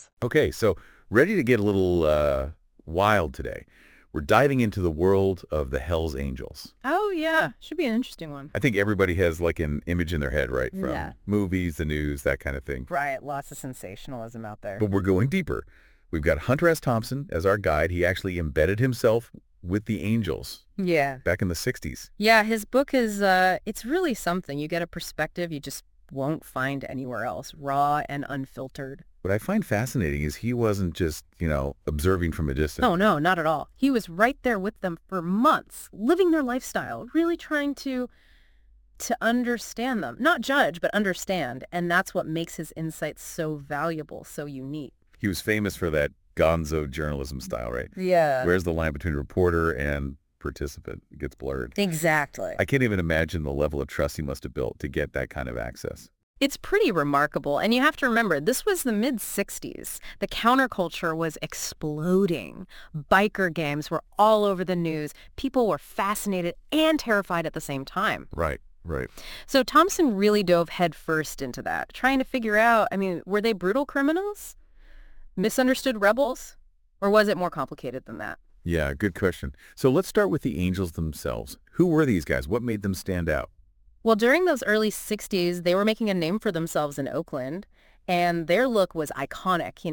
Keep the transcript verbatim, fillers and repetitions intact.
Okay, so ready to get a little uh, wild today. We're diving into the world of the Hells Angels. Oh, yeah. Should be an interesting one. I think everybody has like an image in their head, right? From Yeah. movies, the news, that kind of thing. Right. Lots of sensationalism out there. But we're going deeper. We've got Hunter S. Thompson as our guide. He actually embedded himself with the Angels Yeah. back in the sixties. Yeah, his book is, uh, it's really something. You get a perspective you just won't find anywhere else, raw and unfiltered. What I find fascinating is he wasn't just, you know, observing from a distance. Oh, no, not at all. He was right there with them for months, living their lifestyle, really trying to to understand them. Not judge, but understand. And that's what makes his insights so valuable, so unique. He was famous for that gonzo journalism style, right? Yeah. Where's the line between reporter and participant? It gets blurred. Exactly. I can't even imagine the level of trust he must have built to get that kind of access. It's pretty remarkable. And you have to remember, this was the mid sixties. The counterculture was exploding. Biker gangs were all over the news. People were fascinated and terrified at the same time. Right, right. So Thompson really dove headfirst into that, trying to figure out, I mean, were they brutal criminals? Misunderstood rebels? Or was it more complicated than that? Yeah, good question. So let's start with the Angels themselves. Who were these guys? What made them stand out? Well, during those early sixties, they were making a name for themselves in Oakland, and their look was iconic. You